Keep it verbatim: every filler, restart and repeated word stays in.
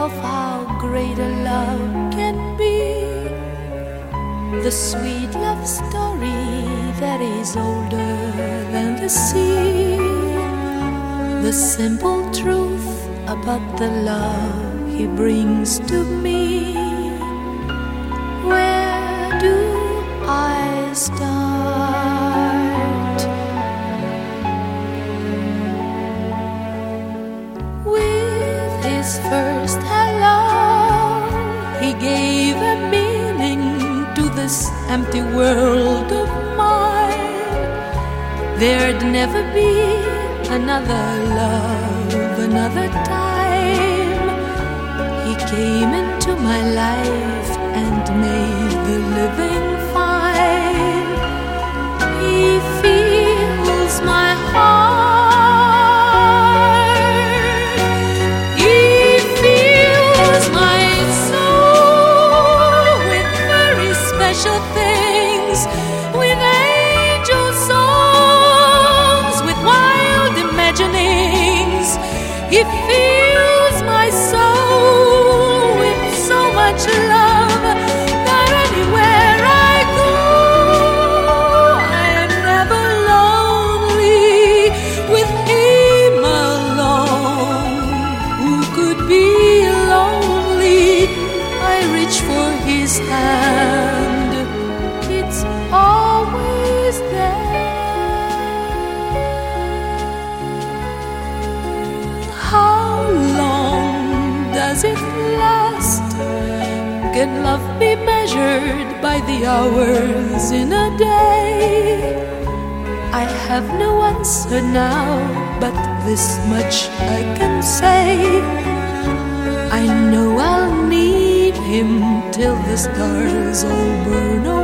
of how great a love can be, the sweet love story that is older than the sea, the simple truth about the love he brings to me. Where do I start? With his first hello, he gave a meaning to this empty world of mine. There'd never be another love, another time. He came into my life and made the living fine. He feels my heart. He fills my soul with very special things, with angel songs, with wild imaginings. He fills my soul with so much love that anywhere I go, I am never lonely. With him alone, who could be lonely? I reach for his hand, it's always there. How long does it last? Can love be measured by the hours in a day? I have no answer now, but this much I can say: I know I'll need him till the stars all burn